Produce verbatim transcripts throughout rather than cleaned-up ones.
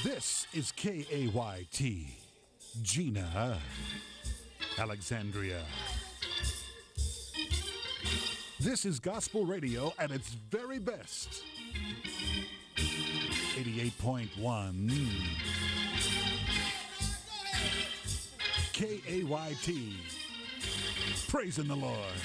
This is K A Y T, Gina, Alexandria. This is gospel radio at its very best. eighty-eight point one K A Y T, praising the Lord.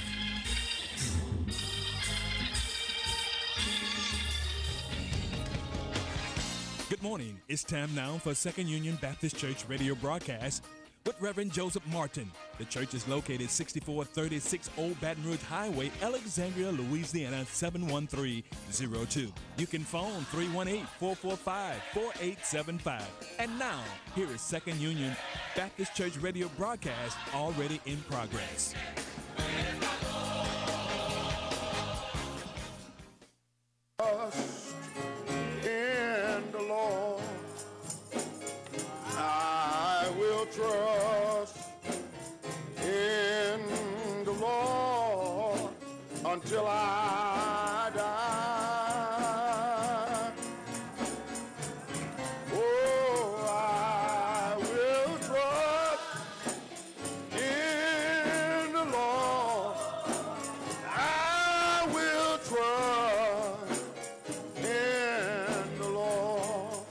Good morning. It's time now for Second Union Baptist Church radio broadcast with Reverend Joseph Martin. The church is located sixty-four thirty-six Old Baton Rouge Highway, Alexandria, Louisiana, seven one three zero two. You can phone three one eight, four four five, four eight seven five. And now, here is Second Union Baptist Church radio broadcast already in progress. In the Lord, I will trust in the Lord until I die. Oh, I will trust in the Lord. I will trust in the Lord.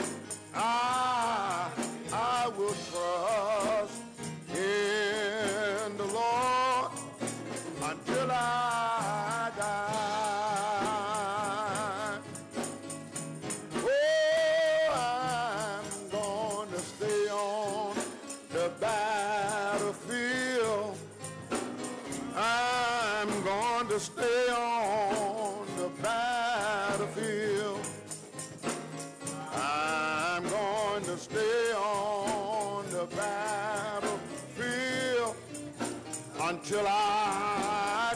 I, I will trust in the Lord until I die. Oh, I'm going to stay on the battlefield. I'm going to stay on the battlefield. I'm going to stay on the battlefield until I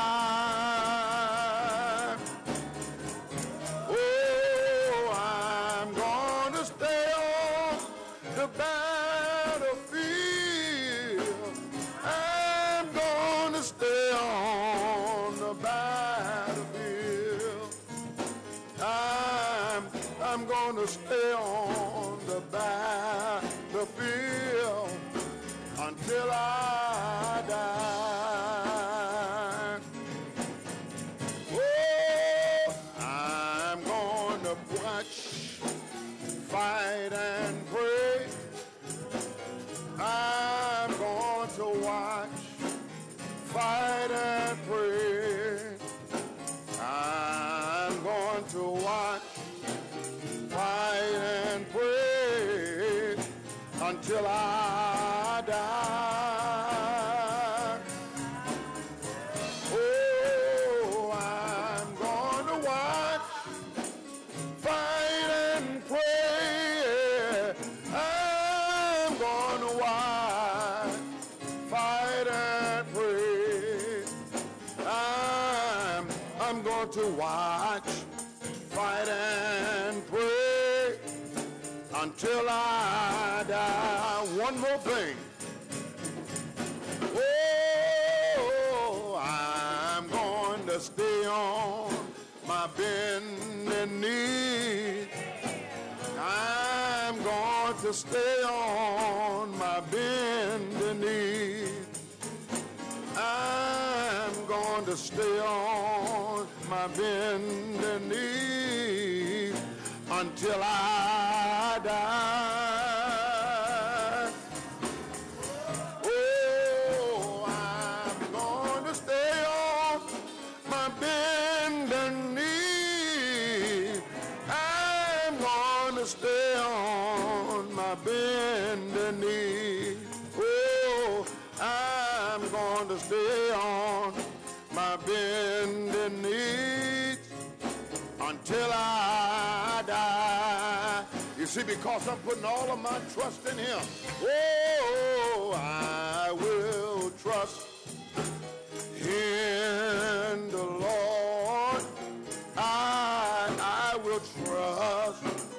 die. Oh, I'm going to stay on the battlefield. I'm going to stay on the battlefield. I'm, I'm going to stay on the battlefield until I die. Oh, I'm going to watch, fight, and pray. I'm going to watch, fight, and pray. I'm going to watch, fight, and pray until I die. Oh, I'm going to watch, fight, and pray. I'm going to watch, fight, and pray. I'm, I'm going to watch, fight, and pray until I die. One more thing. Oh, I'm going to stay on my bending knee. I'm going to stay on my bending knee. I'm going to stay on my bending knee until I die. Oh, I'm going to stay on my bending knee. I'm going to stay on my bending knee. Oh, I'm going to stay on my bending knees until I die. You see, because I'm putting all of my trust in Him. Oh, I will trust in the Lord. I, I will trust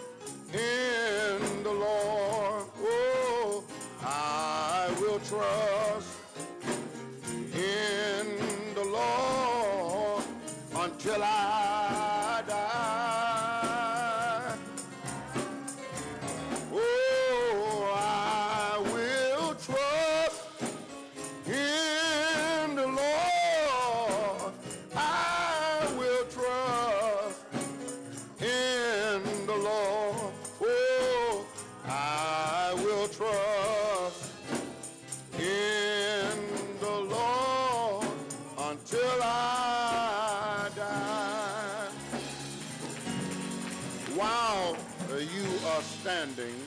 in the Lord. Oh, I will trust in the Lord until I die. trust in the Lord. Oh, I will trust in the Lord until I die. While you are standing,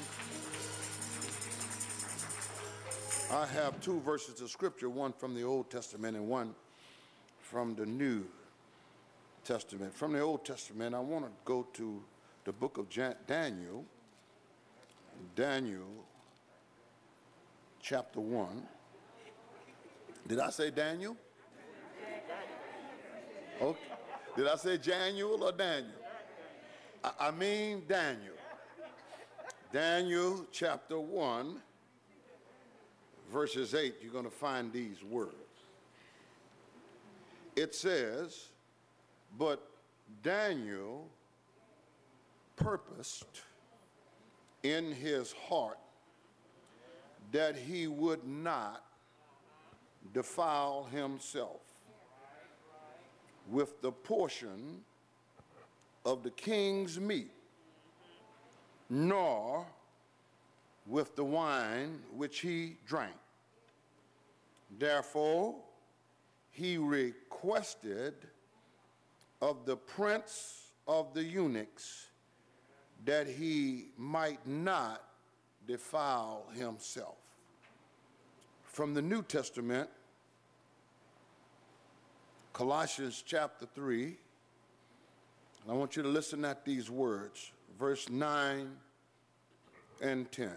I have two verses of scripture, one from the Old Testament and one from the New Testament. From the Old Testament, I want to go to the book of Daniel, Daniel chapter one. Did I say Daniel? Okay. Did I say Januel or Daniel? I, I mean Daniel. Daniel chapter one, verses eight, you're going to find these words. It says, but Daniel purposed in his heart that he would not defile himself with the portion of the king's meat, nor with the wine which he drank. Therefore, he requested of the prince of the eunuchs that he might not defile himself. From the New Testament, Colossians chapter three, and I want you to listen at these words, verse nine and ten.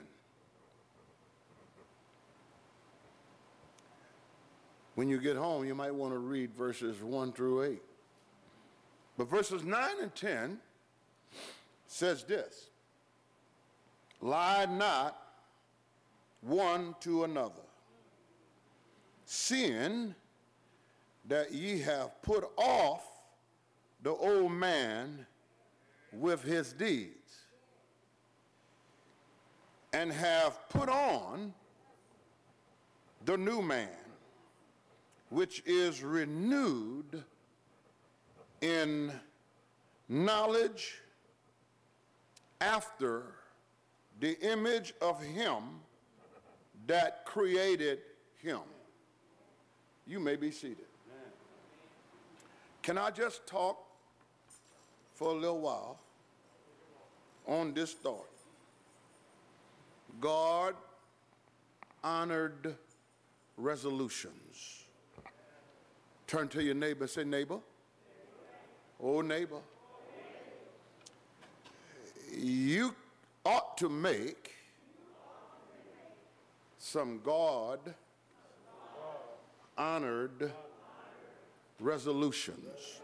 When you get home, you might want to read verses one through eight. But verses nine and ten says this: lie not one to another, seeing that ye have put off the old man with his deeds, and have put on the new man, which is renewed in knowledge after the image of him that created him. You may be seated. Can I just talk for a little while on this thought? God honored resolutions. Turn to your neighbor and say, neighbor. Oh, neighbor. You ought to make some God honored resolutions.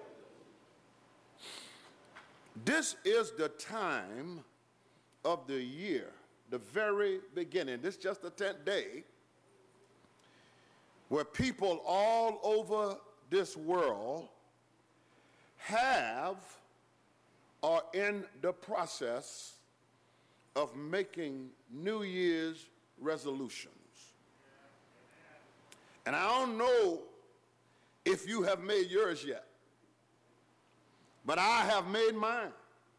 This is the time of the year, the very beginning. This is just the tenth day, where people all over this world have or in the process of making New Year's resolutions. And I don't know if you have made yours yet, but I have made mine.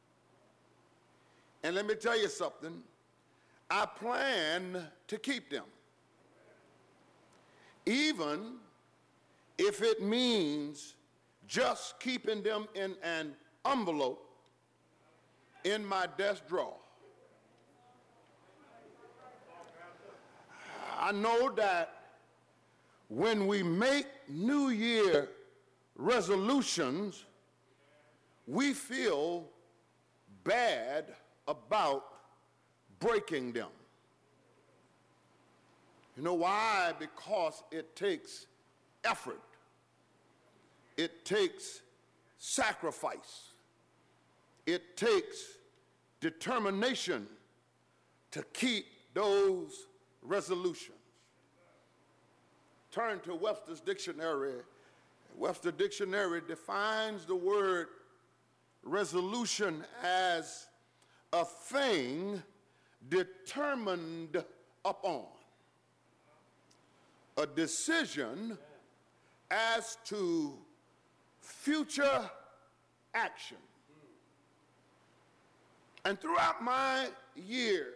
And let me tell you something, I plan to keep them, even if it means just keeping them in an envelope in my desk drawer. I know that when we make New Year resolutions, we feel bad about breaking them. You know why? Because it takes effort. It takes sacrifice. It takes determination to keep those resolutions. Turn to Webster's dictionary. Webster Dictionary defines the word resolution as a thing determined upon, a decision as to future action. And throughout my years,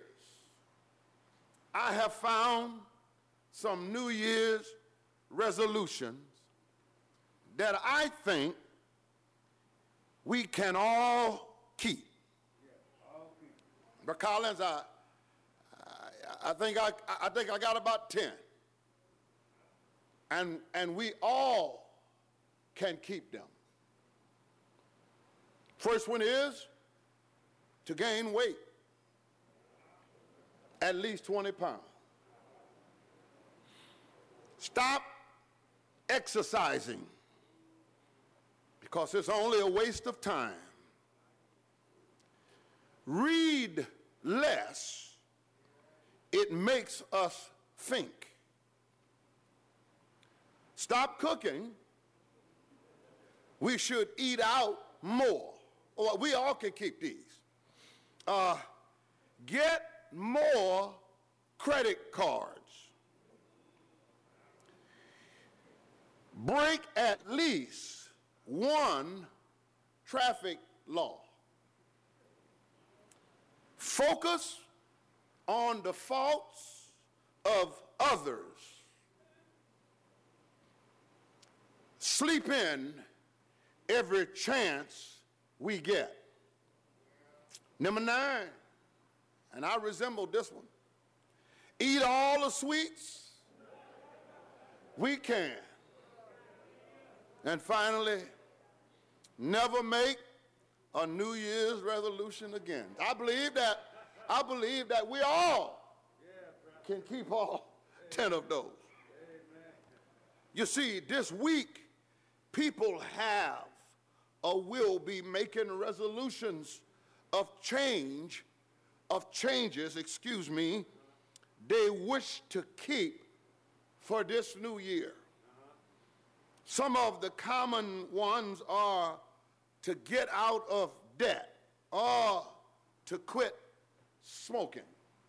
I have found some New Year's resolutions that I think we can all keep. But Collins, I, I, I think I, I think I got about ten, and and we all can keep them. First one is to gain weight, at least twenty pounds. Stop exercising because it's only a waste of time. Read less. It makes us think. Stop cooking. We should eat out more. Well, we all can keep these. Uh, get more credit cards. Break at least one traffic law. Focus on the faults of others. Sleep in every chance we get. Number nine, and I resemble this one, eat all the sweets we can. And finally, never make a New Year's resolution again. I believe that, I believe that we all can keep all ten of those. You see, this week, people have or will be making resolutions of change, of changes, excuse me, they wish to keep for this new year. Some of the common ones are to get out of debt or to quit smoking.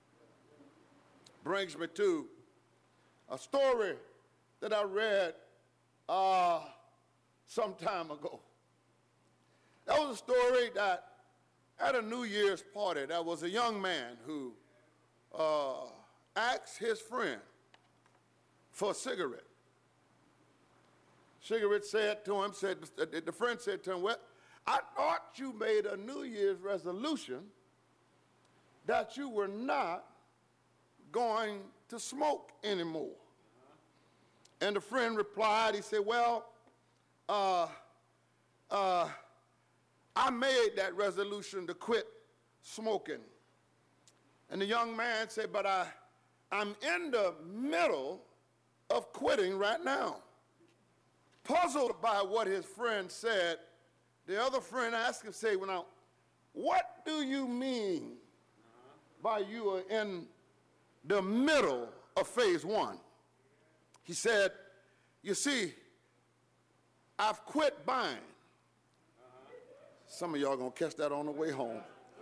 Brings me to a story that I read uh, some time ago. That was a story that at a New Year's party, there was a young man who uh, asked his friend for a cigarette. Cigarette said to him, said, the friend said to him, well, I thought you made a New Year's resolution that you were not going to smoke anymore. And the friend replied, he said, well, uh, uh, I made that resolution to quit smoking. And the young man said, but I, I'm in the middle of quitting right now. Puzzled by what his friend said, the other friend asked him, say, well, now, what do you mean by you are in the middle of phase one? He said, you see, I've quit buying. Some of y'all gonna catch that on the way home.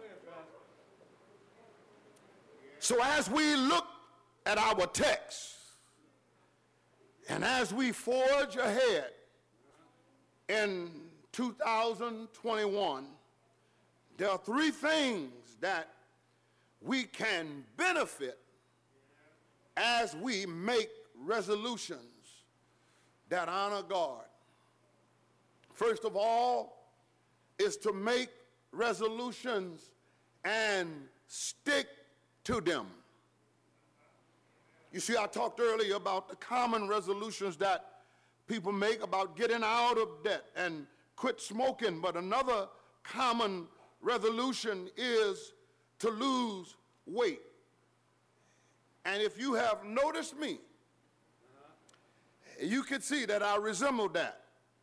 So as we look at our text, and as we forge ahead in two thousand twenty-one, there are three things that we can benefit as we make resolutions that honor God. First of all, is to make resolutions and stick to them. You see, I talked earlier about the common resolutions that people make about getting out of debt and quit smoking, but another common resolution is to lose weight. And if you have noticed me, you can see that I resemble that.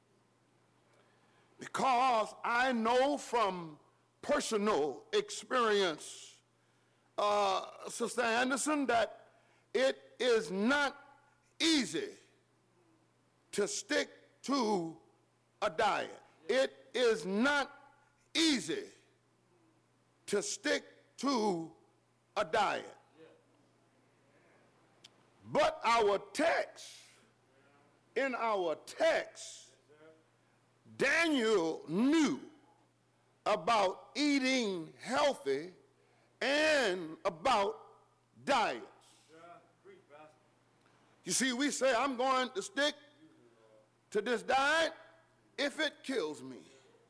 Because I know from personal experience, uh, Sister Anderson, that it is not easy to stick to a diet. It is not easy to stick to a diet. But our text, in our text, Daniel knew about eating healthy and about diets. You see, we say, I'm going to stick to this diet if it kills me.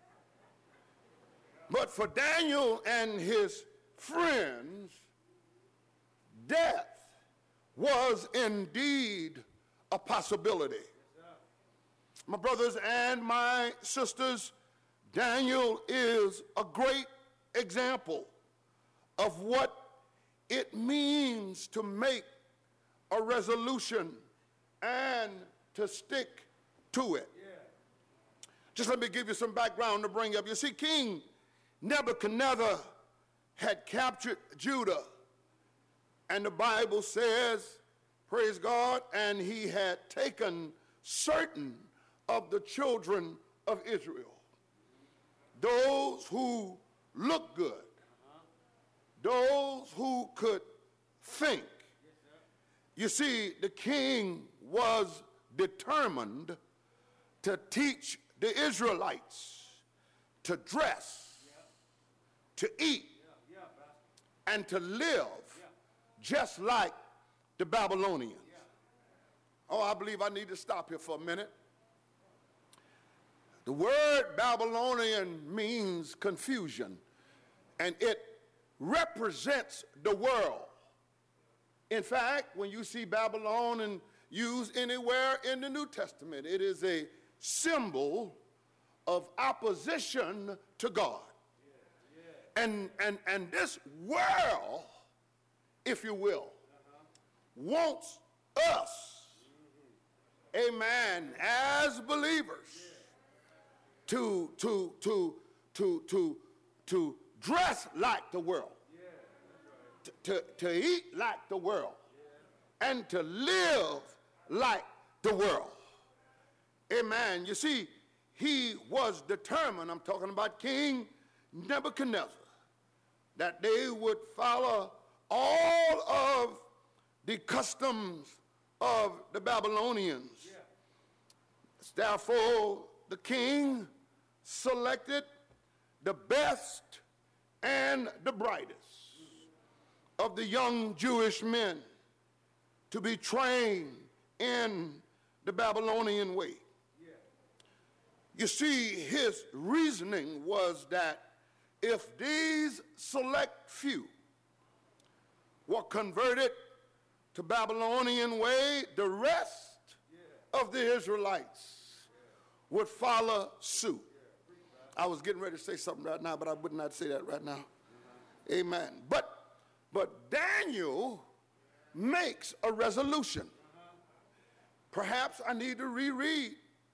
But for Daniel and his friends, death was indeed a possibility. My brothers and my sisters, Daniel is a great example of what it means to make a resolution and to stick to it. Yeah. Just let me give you some background to bring up. You see, King Nebuchadnezzar had captured Judah, and the Bible says, praise God, and he had taken certain of the children of Israel, those who looked good, those who could think. You see, the king was determined to teach the Israelites to dress, to eat, and to live just like the Babylonians. Oh, I believe I need to stop here for a minute. The word Babylonian means confusion, and it represents the world. In fact, when you see Babylon used anywhere in the New Testament, it is a symbol of opposition to God. And, and, and this world, if you will, wants us, amen, as believers, to, to, to, to, to, to dress like the world, to, to eat like the world, and to live like the world. Amen. You see, he was determined, I'm talking about King Nebuchadnezzar, that they would follow all of the customs of the Babylonians. Yeah. Therefore, the king selected the best and the brightest of the young Jewish men to be trained in the Babylonian way. Yeah. You see, his reasoning was that if these select few were converted to Babylonian way, the rest yeah. of the Israelites yeah. would follow suit. Yeah. I was getting ready to say something right now, but I would not say that right now. Uh-huh. Amen. But but Daniel makes a resolution. Uh-huh. Perhaps I need to reread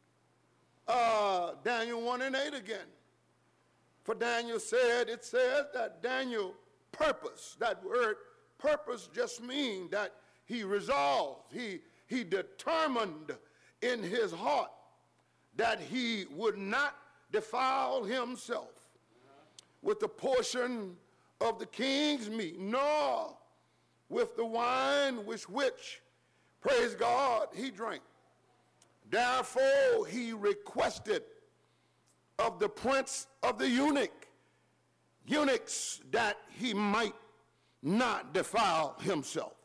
uh, Daniel one and eight again. For Daniel said, it says that Daniel purposed. That word purpose just means that he resolved, he, he determined in his heart that he would not defile himself with the portion of the king's meat, nor with the wine with which, praise God, he drank. Therefore, he requested of the prince of the eunuch, eunuchs, that he might not defile himself.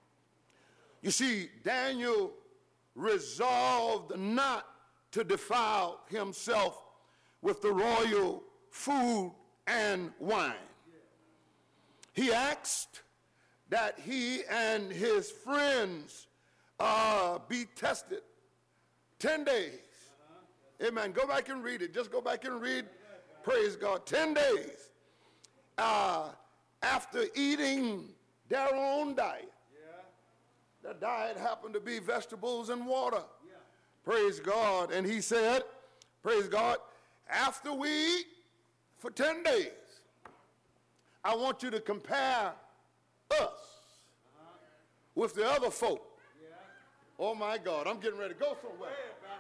You see, Daniel resolved not to defile himself with the royal food and wine. He asked that he and his friends uh, be tested ten days. Amen. Go back and read it. Just go back and read. Praise God. Ten days uh, after eating their own diet. Yeah. The diet happened to be vegetables and water. Yeah. Praise God. And he said, praise God, after we eat for ten days, I want you to compare us uh-huh. with the other folk. Yeah. Oh my God, I'm getting ready to go somewhere.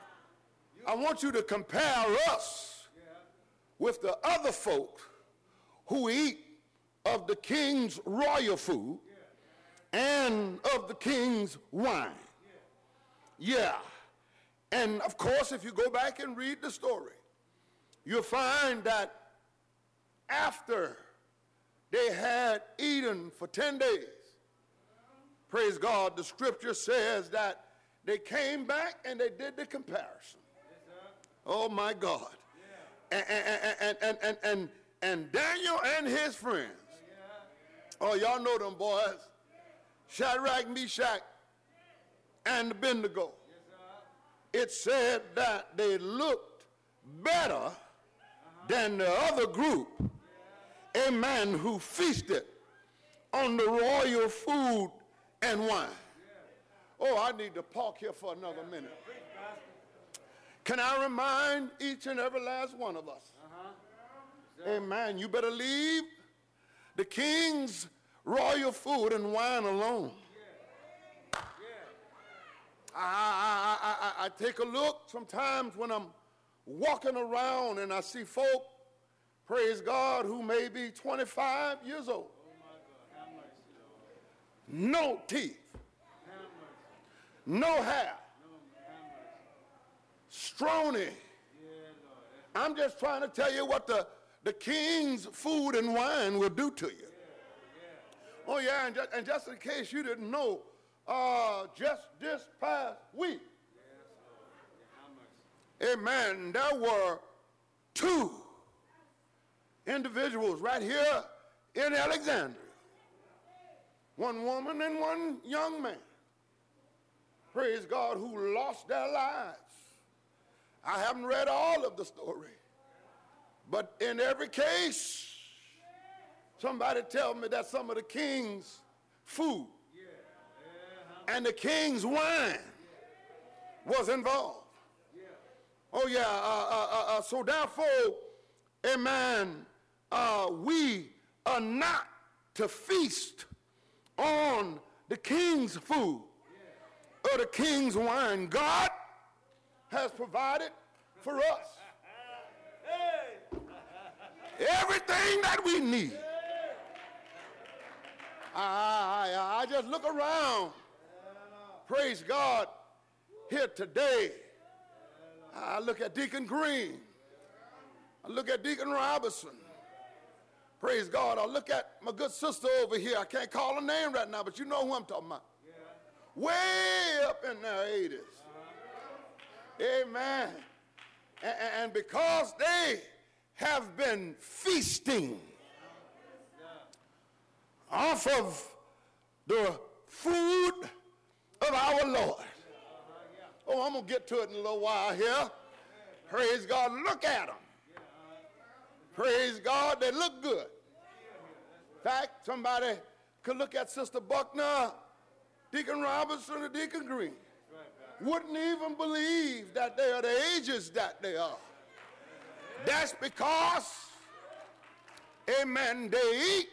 I want you to compare us yeah. with the other folk who eat of the king's royal food yeah. and of the king's wine. Yeah. yeah. And of course, if you go back and read the story, you'll find that after they had eaten for ten days, praise God, the scripture says that they came back and they did the comparison. Oh my God. And, and, and, and, and, and, and Daniel and his friends, oh, y'all know them boys, Shadrach, Meshach, and Abednego. It said that they looked better than the other group, amen, who feasted on the royal food and wine. Oh, I need to park here for another minute. Can I remind each and every last one of us, uh-huh. Amen, you better leave the king's royal food and wine alone. Yeah. Yeah. I, I, I, I take a look sometimes when I'm walking around and I see folk, praise God, who may be twenty-five years old. Oh no teeth, no hair, strawny. I'm just trying to tell you what the, the king's food and wine will do to you. Oh yeah, and just, and just in case you didn't know, uh, just this past week, amen, there were two individuals right here in Alexandria, one woman and one young man, praise God, who lost their lives. I haven't read all of the story, but in every case, somebody tell me that some of the king's food and the king's wine was involved. Oh yeah, uh, uh, uh, so therefore, amen, uh, we are not to feast on the king's food or the king's wine. God has provided for us everything that we need. I, I, I just look around, praise God, here today. I look at Deacon Green. I look at Deacon Robinson. Praise God. I look at my good sister over here. I can't call her name right now, but you know who I'm talking about. Yeah. Way up in their eighties. Uh-huh. Amen. And, and because they have been feasting off of the food of our Lord. Oh, I'm going to get to it in a little while here. Praise God. Look at them. Praise God. They look good. In fact, somebody could look at Sister Buckner, Deacon Robinson, and Deacon Green. Wouldn't even believe that they are the ages that they are. That's because, amen, they eat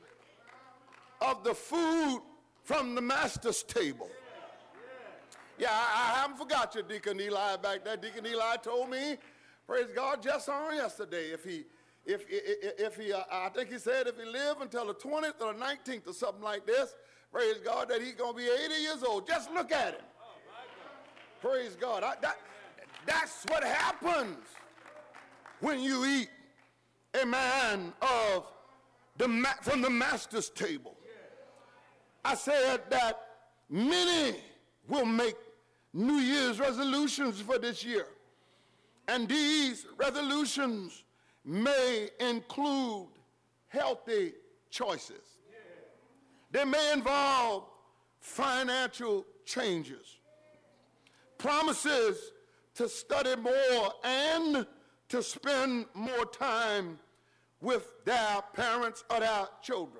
of the food from the master's table. Yeah, I, I haven't forgot you, Deacon Eli, back there. Deacon Eli told me, praise God, just on yesterday, if he, if, if, if he, uh, I think he said if he lived until the twentieth or the nineteenth or something like this, praise God, that he's going to be eighty years old. Just look at him. Praise God. I, that, that's what happens when you eat, amen, of the ma- from the master's table. I said that many will make New Year's resolutions for this year. And these resolutions may include healthy choices. They may involve financial changes, promises to study more and to spend more time with their parents or their children.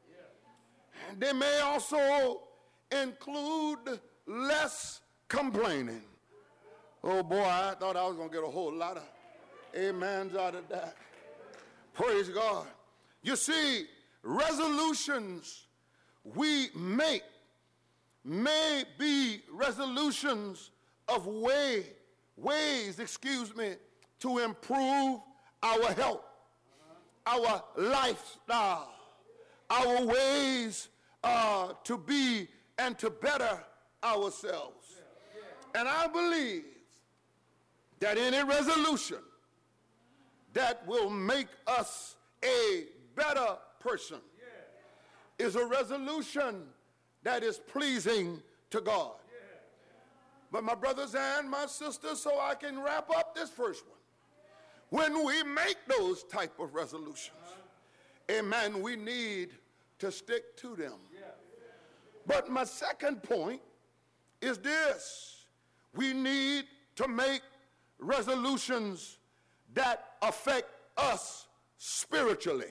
And they may also include less complaining. Oh boy, I thought I was going to get a whole lot of amens out of that. Praise God. You see, resolutions we make may be resolutions of way, ways, excuse me, to improve our health, our lifestyle, our ways uh, to be and to better ourselves. And I believe that any resolution that will make us a person is a resolution that is pleasing to God. But my brothers and my sisters, so I can wrap up this first one, when we make those type of resolutions, amen, we need to stick to them. But my second point is this: we need to make resolutions that affect us spiritually.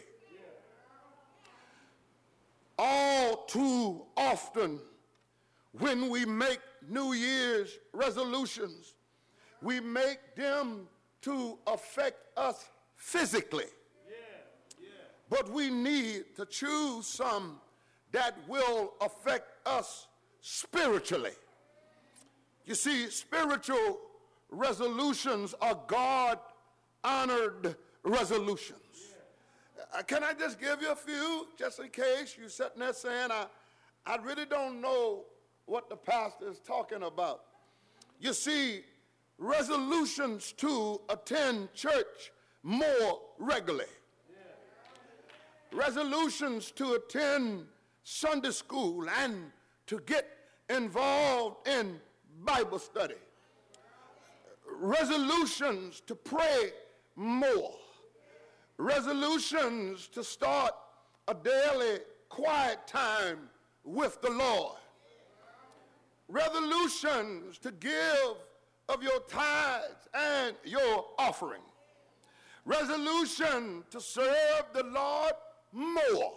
All too often, when we make New Year's resolutions, we make them to affect us physically. But we need to choose some that will affect us spiritually. You see, spiritual resolutions are God-honored resolutions. Uh, can I just give you a few, just in case you're sitting there saying, I, I really don't know what the pastor is talking about. You see, resolutions to attend church more regularly. Resolutions to attend Sunday school and to get involved in Bible study. Resolutions to pray more. Resolutions to start a daily quiet time with the Lord. Resolutions to give of your tithes and your offering. Resolution to serve the Lord more.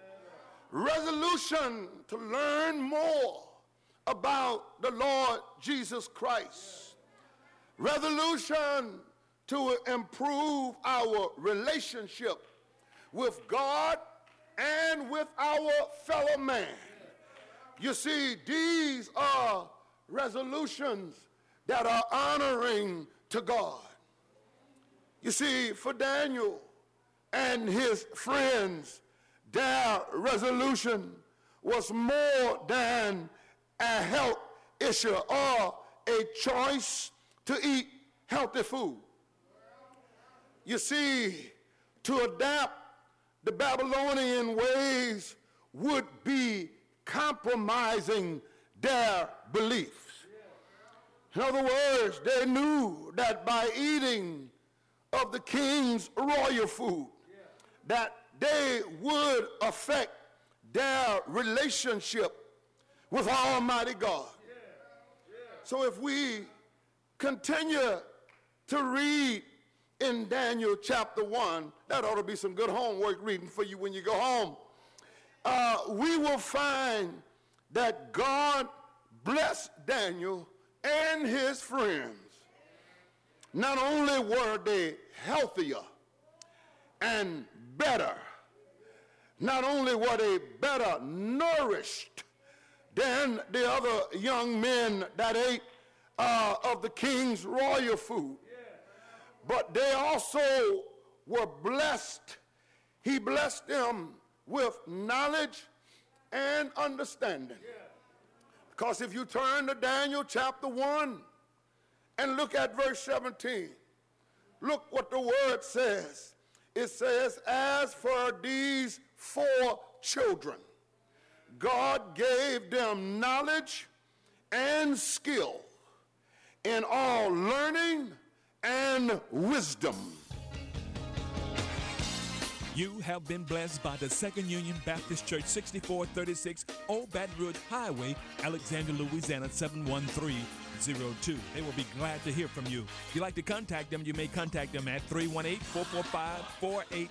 Resolution to learn more about the Lord Jesus Christ. Resolution to improve our relationship with God and with our fellow man. You see, these are resolutions that are honoring to God. You see, for Daniel and his friends, their resolution was more than a health issue or a choice to eat healthy food. You see, to adapt the Babylonian ways would be compromising their beliefs. In other words, they knew that by eating of the king's royal food, that they would affect their relationship with Almighty God. So if we continue to read in Daniel chapter one, that ought to be some good homework reading for you when you go home. Uh, we will find that God blessed Daniel and his friends. Not only were they healthier and better, not only were they better nourished than the other young men that ate uh, of the king's royal food, but they also were blessed. He blessed them with knowledge and understanding. Because if you turn to Daniel chapter one and look at verse seventeen, look what the word says. It says, as for these four children, God gave them knowledge and skill in all learning and wisdom. You have been blessed by the Second Union Baptist Church, sixty-four thirty-six Old Baton Rouge Highway, Alexandria, Louisiana, seven one three zero two. They will be glad to hear from you. If you'd like to contact them, you may contact them at three one eight, four four five, four eight